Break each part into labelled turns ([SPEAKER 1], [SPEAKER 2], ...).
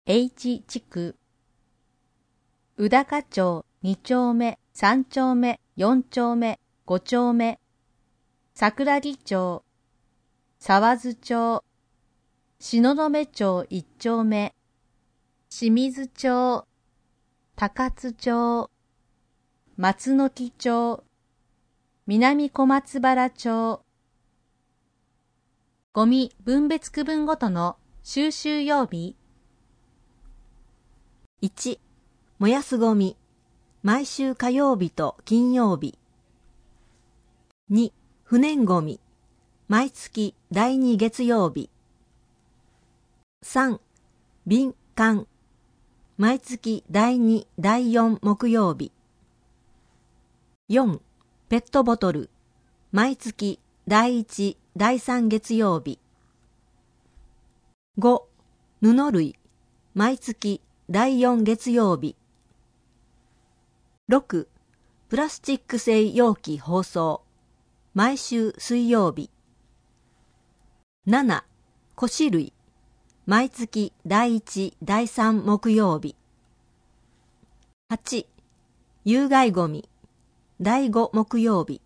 [SPEAKER 1] H 地区宇高町2丁目3丁目4丁目5丁目桜木町沢津町東雲町1丁目清水町高津町松の木町南小松原町ゴミ分別区分ごとの収集曜日。
[SPEAKER 2] 1、燃やすゴミ、毎週火曜日と金曜日。2、不燃ゴミ、毎月第2月曜日。3、瓶缶、毎月第2、第4木曜日。4、ペットボトル、毎月第1、第3月曜日。5、布類、毎月第4月曜日。6、プラスチック製容器包装、毎週水曜日。7、腰類、毎月第1、第3木曜日。8、有害ゴミ、第5木曜日。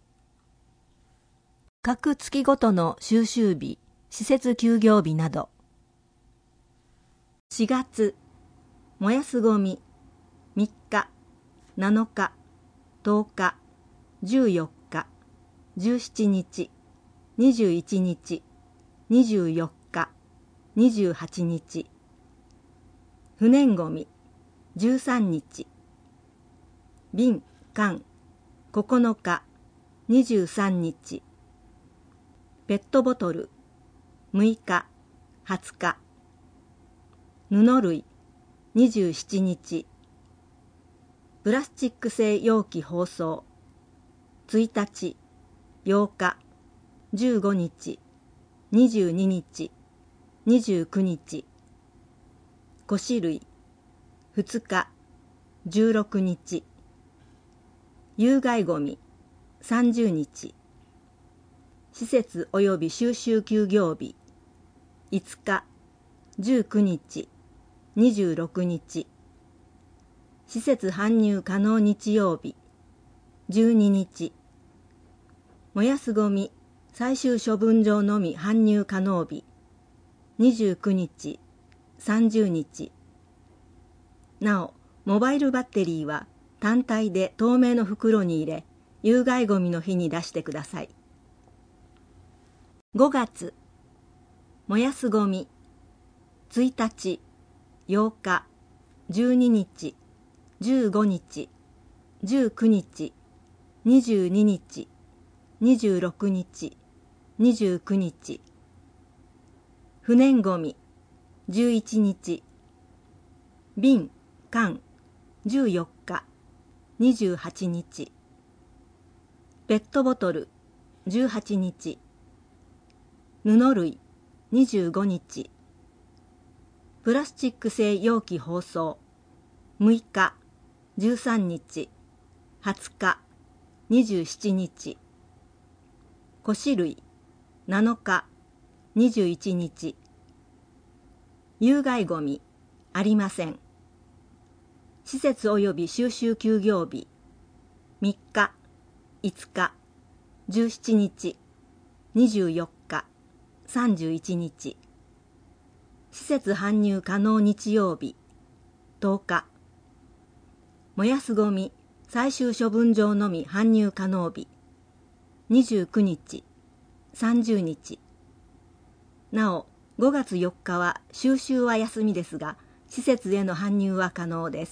[SPEAKER 2] 各月ごとの収集日、施設休業日など。4月、燃やすゴミ、3日、7日、10日、14日、17日、21日、24日、28日。不燃ゴミ、13日。瓶、缶、9日、23日。ペットボトル、6日、20日。布類、27日。プラスチック製容器包装、1日、8日、15日、22日、29日。腰類、2日、16日。有害ゴミ、30日。施設及び収集休業日、5日、19日、26日。施設搬入可能日曜日、12日。燃やすゴミ、最終処分場のみ搬入可能日、29日、30日。なお、モバイルバッテリーは単体で透明の袋に入れ、有害ゴミの日に出してください。5月、燃やすゴミ、1日、8日、12日、15日、19日、22日、26日、29日。不燃ゴミ、11日。瓶、缶、14日、28日。ペットボトル、18日。布類、25日。プラスチック製容器包装、6日、13日、20日、27日。腰類、7日、21日。有害ゴミ、ありません。施設及び収集休業日、3日、5日、17日、24日、31日。施設搬入可能日曜日、10日。燃やすゴミ、最終処分場のみ搬入可能日、29日、30日。なお、5月4日は収集は休みですが、施設への搬入は可能です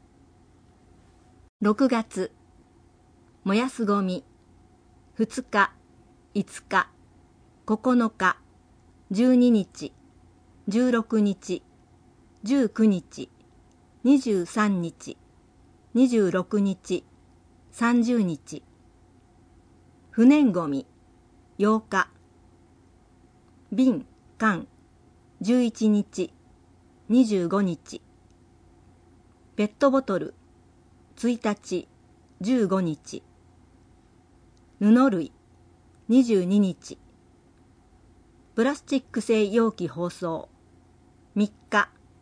[SPEAKER 2] 。6月、燃やすゴミ、2日、5日、9日、12日、16日、19日、23日、26日、30日。不燃ゴミ、8日。瓶、缶、11日、25日。ペットボトル、1日、15日。布類、22日。プラスチック製容器包装、3日、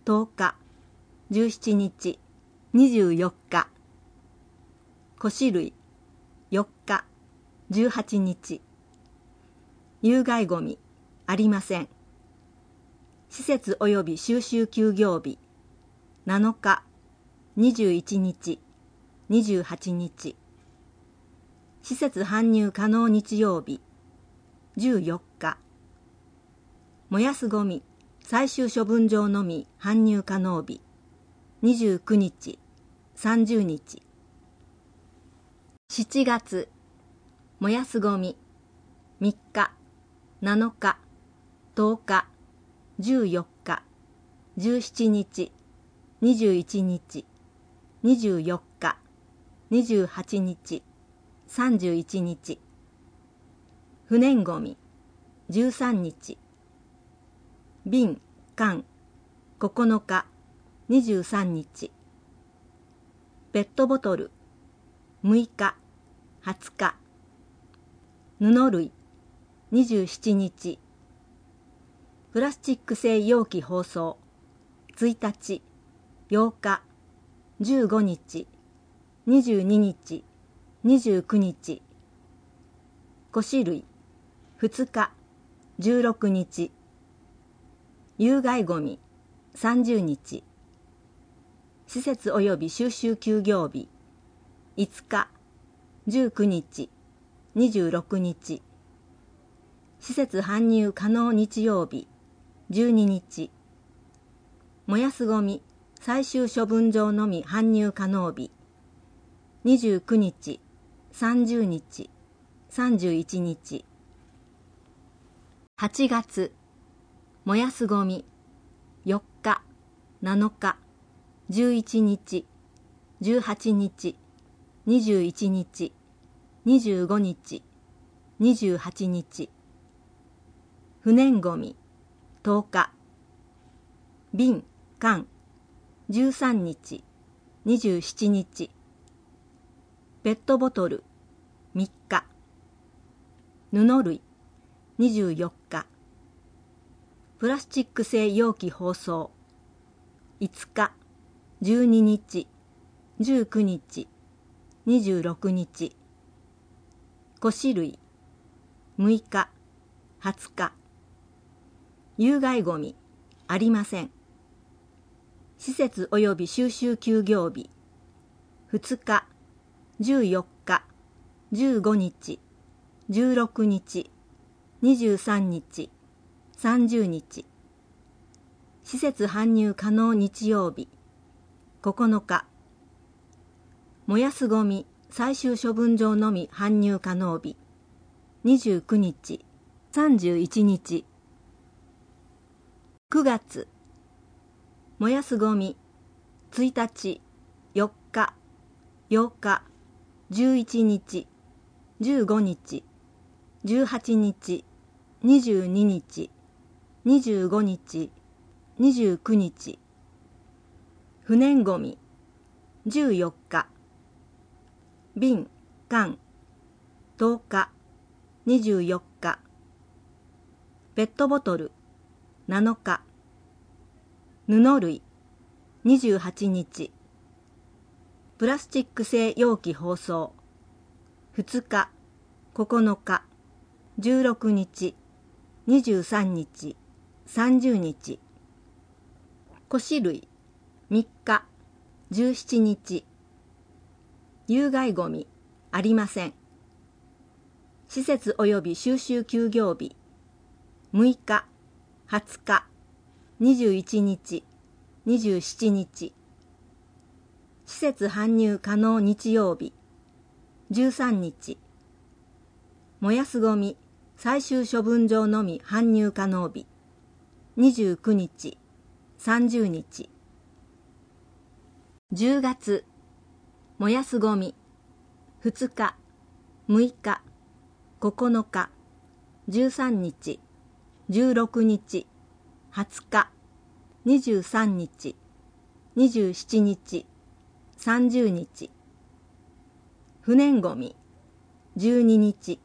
[SPEAKER 2] 10日、17日、24日。古紙類、4日、18日。有害ごみ、ありません。施設及び収集休業日、7日、21日、28日。施設搬入可能日曜日、14日。燃やすごみ、最終処分場のみ搬入可能日、29日、30日。7月、燃やすごみ、3日、7日、10日、14日、17日、21日、24日、28日、31日。不燃ごみ、13日。瓶、缶、9日、23日。ペットボトル、6日、20日。布類、27日。プラスチック製容器包装、1日、8日、15日、22日、29日。古紙類、2日、16日。有害ごみ、30日。施設及び収集休業日、5日、19日、26日。施設搬入可能日曜日、12日。燃やすごみ、最終処分場のみ搬入可能日、29日、30日、31日。8月、燃やすごみ、4日、7日、11日、18日、21日、25日、28日。不燃ごみ、10日。瓶、缶、13日、27日。ペットボトル、3日。布類、24日。プラスチック製容器包装、5日、12日、19日、26日。古紙類、6日、20日。有害ごみ、ありません。施設及び収集休業日、2日、14日、15日、16日、23日、30日。施設搬入可能日曜日、9日。燃やすごみ、最終処分場のみ搬入可能日、29日、31日。9月、燃やすごみ、1日、4日、8日、11日、15日、18日、22日、25日、29日。不燃ごみ、14日。瓶、缶、10日、24日。ペットボトル、7日。布類、28日。プラスチック製容器包装、2日、9日、16日、23日、30日。古紙類、3日、17日。有害ごみ、ありません。施設及び収集休業日、6日、20日、21日、27日。施設搬入可能日曜日、13日。燃やすごみ、最終処分場のみ搬入可能日、29日、30日。10月、燃やすごみ、2日、6日、9日、13日、16日、20日、23日、27日、30日。不燃ごみ、12日。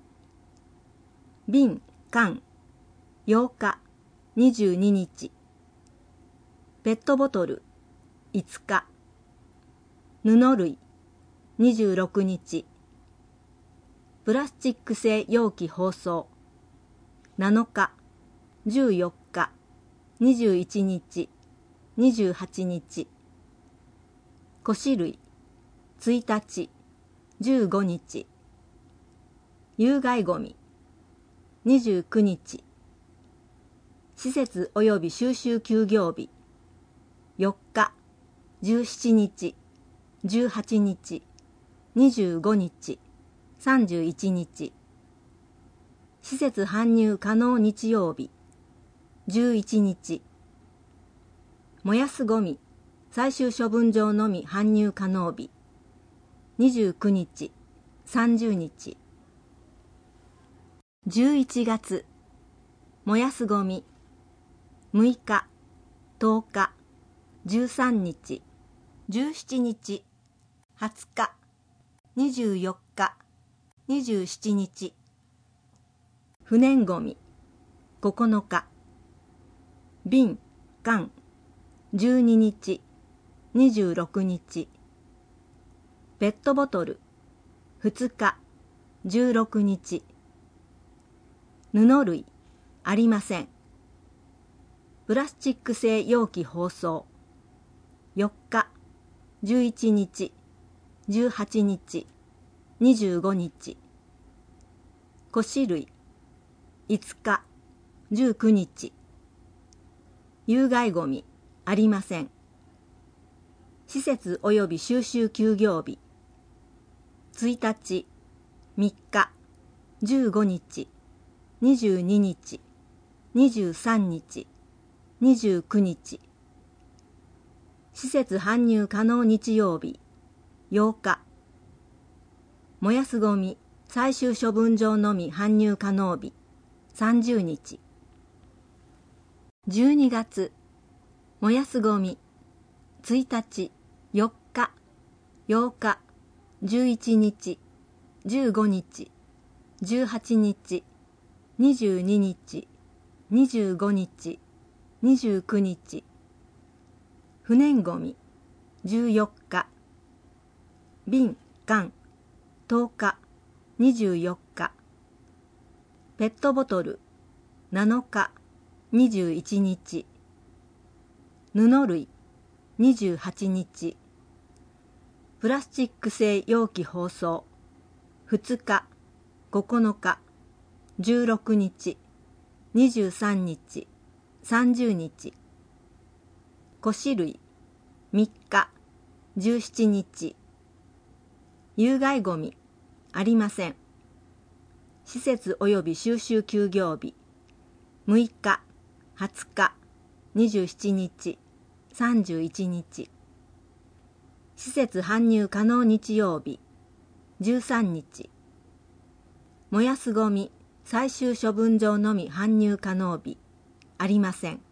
[SPEAKER 2] 瓶、缶、8日、22日。 ペットボトル5日、布類26日、プラスチック製容器包装7日、14日、21日、28日、腰類1日、15日、有害ごみ29日、施設及び収集休業日4日、17日、18日、25日、31日、施設搬入可能日曜日11日、燃やすごみ最終処分場のみ搬入可能日29日、30日。11月、燃やすごみ6日、10日、13日、17日、20日、24日、27日。不燃ごみ9日、瓶、缶12日、26日。ペットボトル2日、16日。布類ありません。プラスチック製容器包装4日、11日、18日、25日。腰類5日、19日。有害ごみありません。施設及び収集休業日1日、3日、15日、22日、23日、29日。施設搬入可能日曜日8日。燃やすごみ最終処分場のみ搬入可能日30日。12月、燃やすごみ1日、4日、8日、11日、15日、18日、22日、25日、29日。不燃ごみ14日、瓶、缶10日、24日。ペットボトル7日、21日。布類28日。プラスチック製容器包装2日、9日、16日、23日、30日。腰類3日、17日。有害ごみありません。施設及び収集休業日6日、20日、27日、31日。施設搬入可能日曜日13日。燃やすごみ最終処分場のみ搬入可能日ありません。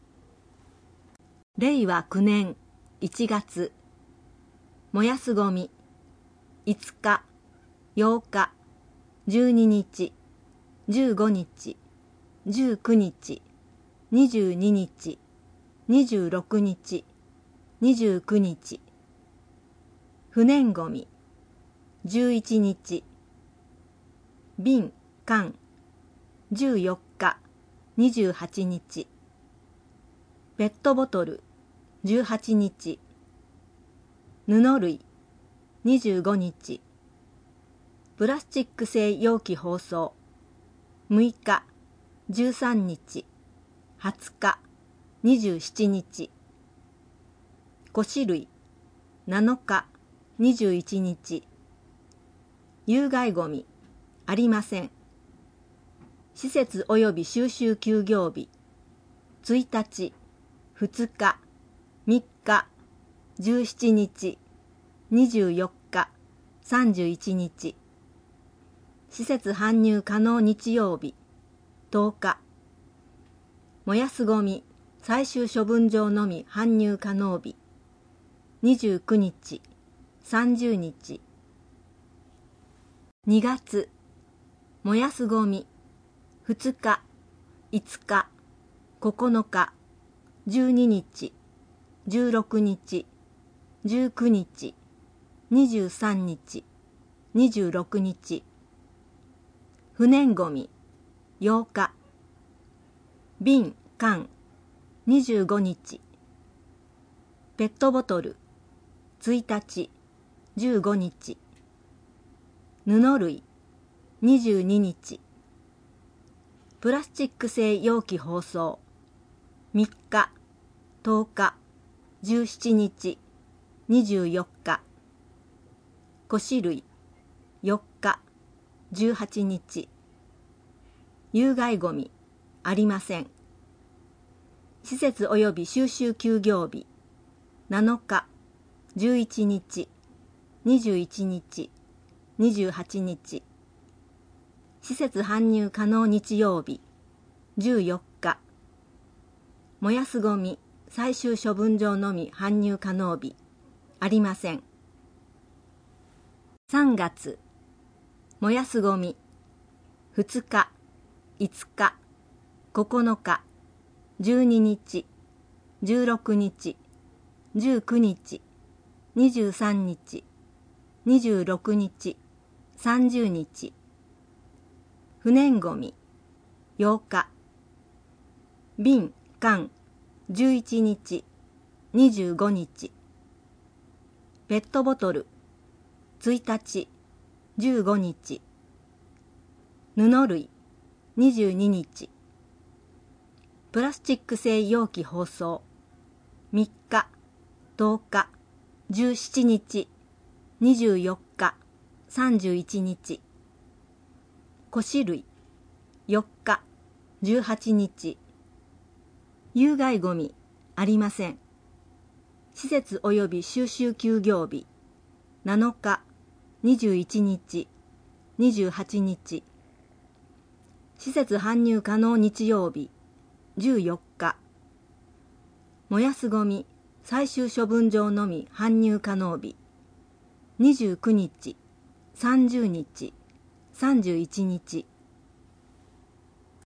[SPEAKER 2] 令和9年1月。燃やすごみ5日、8日、12日、15日、19日、22日、26日、29日。不燃ごみ11日。瓶、缶14日、28日。ペットボトル18日。布類25日。プラスチック製容器包装6日、13日、20日、27日。腰類7日、21日。有害ごみありません。施設及び収集休業日1日、2日、3日、17日、24日、31日。施設搬入可能日曜日10日。燃やすごみ最終処分場のみ搬入可能日29日、30日。2月、燃やすごみ2日、5日、9日、12日、 16日、19日、23日、26日。不燃ごみ、8日。瓶、缶、25日。ペットボトル、1日、15日。布類、22日。プラスチック製容器包装、3日、10日、17日、24日。古紙類、4日、18日。有害ごみ、ありません。施設及び収集休業日、7日、11日、21日、28日。施設搬入可能日曜日、14日。燃やすごみ、最終処分場のみ搬入可能日、ありません。3月、燃やすごみ、2日、5日、9日、12日、16日、19日、23日、26日、30日。不燃ごみ、8日。瓶、缶、11日、25日。ペットボトル、1日、15日。布類、22日。プラスチック製容器包装、3日、10日、17日、24日、31日。古紙類、4日、18日。有害ごみ、ありません。施設及び収集休業日、7日、21日、28日。施設搬入可能日曜日、14日。燃やすごみ、最終処分場のみ搬入可能日、29日、30日、31日。